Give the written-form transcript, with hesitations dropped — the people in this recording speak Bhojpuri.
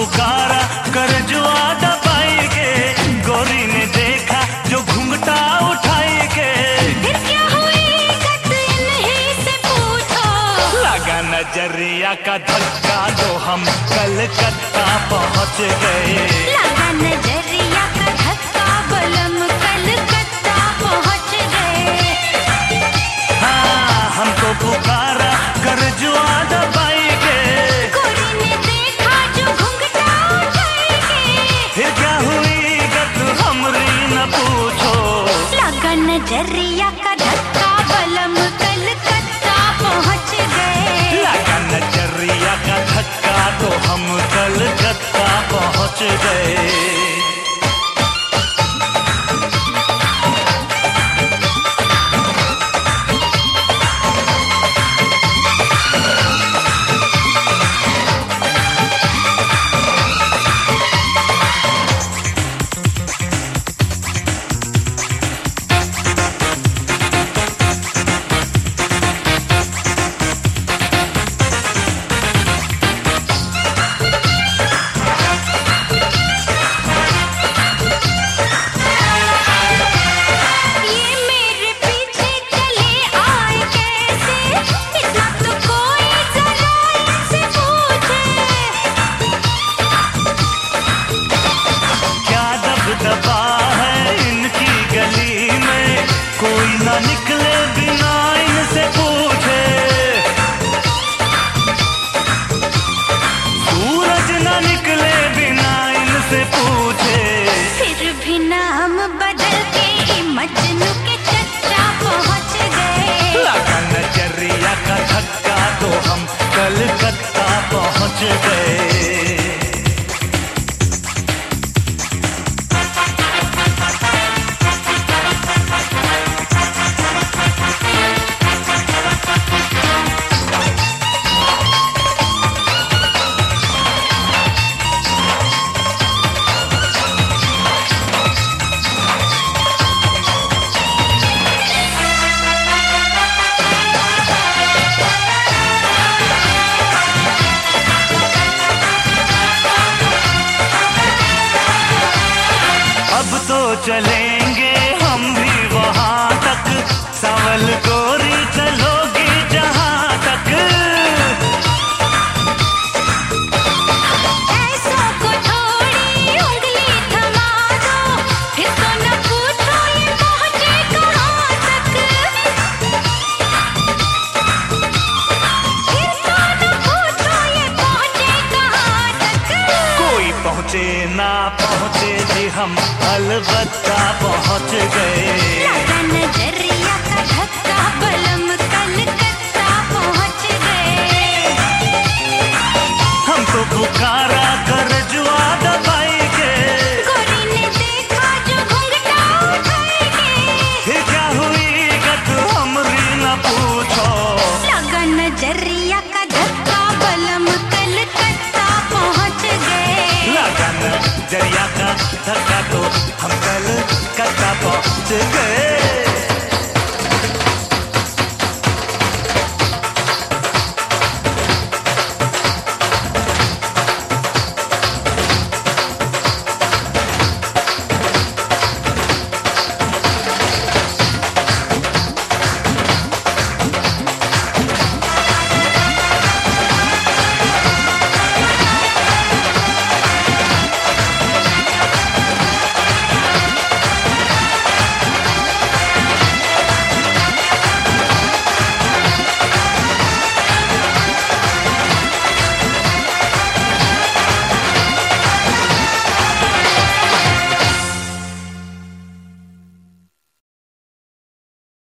पुकारा कर जुआ दबाई के, गोरी ने देखा जो घूंघटा उठाई के। फिर क्या हुई गत इन्हीं से पूछो, लगा नजरिया का धक्का तो हम कलकत्ता पहुंच गए। लगा नजरिया का धक्का बलम कलकत्ता पहुंच गए। हाँ हमको पुकारा कर जुआ दबाई के, गोरी ने देखा जो घूंघटा उठाई के। फिर क्या हुई गत हमरी न पूछो। लगा नजरिया का धक्का बलम कलकत्ता पहुंच गए। लगा नजरिया का धक्का तो हम कलकत्ता पहुंच गए। दबा है इनकी गली में, कोई ना निकले बिना इनसे पूछे। सूरज ना निकले बिना इनसे पूछे। फिर भी नाम बदल के मजनू के चच्चा पहुंच गए। लगा नजरिया का धक्का तो हम कलकत्ता पहुंच गए। अब तो चलेंगे हम भी वहां तक, सावल गोरी चलोगी जहां तक। ऐसों को थोड़ी उंगली थमा दो, फिर तो न पूछो ये पहुंचे कहां तक। फिर तो न पूछो ये पहुंचे कहां तक। कोई पहुंचे ना पहुंचे जी हम अलबत्ता पहुंच गए। लगा नजरिया का धक्का बलम कलकत्ता पहुंच गए। हमको पुकारा कर जुआ दबाई के, गोरी ने देखा जो घूंघटा उठाई के। फिर क्या हुई गत हमरी न पूछो। लगा नजरिया का धक्का बलम कलकत्ता पहुंच गए। लगा नजरिया का धक्का तो हम कलकत्ता पहुंच गए।